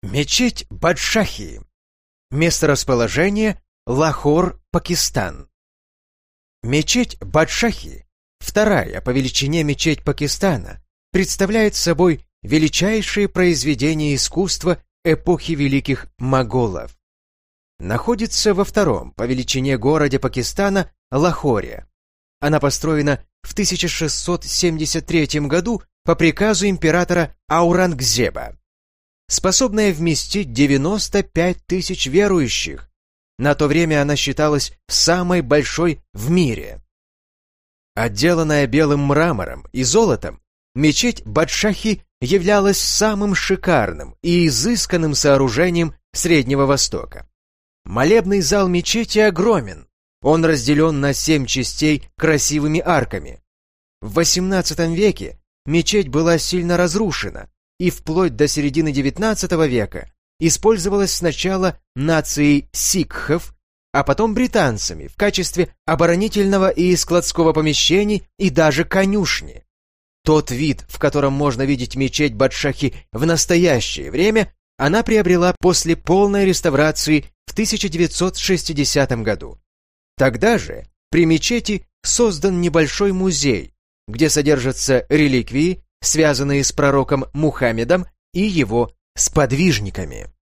Мечеть Бадшахи. Месторасположение — Лахор, Пакистан. Мечеть Бадшахи, вторая по величине мечеть Пакистана, представляет собой величайшее произведение искусства эпохи великих моголов. Находится во втором по величине городе Пакистана Лахоре. Она построена в 1673 году по приказу императора Аурангзеба, способная вместить 95 тысяч верующих. На то время она считалась самой большой в мире. Отделанная белым мрамором и золотом, мечеть Бадшахи являлась самым шикарным и изысканным сооружением Среднего Востока. Молебный зал мечети огромен. Он разделен на 7 частей красивыми арками. В XVIII веке мечеть была сильно разрушена и вплоть до середины XIX века использовалась сначала нацией сикхов, а потом британцами в качестве оборонительного и складского помещений и даже конюшни. Тот вид, в котором можно видеть мечеть Бадшахи в настоящее время, она приобрела после полной реставрации в 1960 году. Тогда же при мечети создан небольшой музей, где содержатся реликвии, связанные с пророком Мухаммедом и его сподвижниками.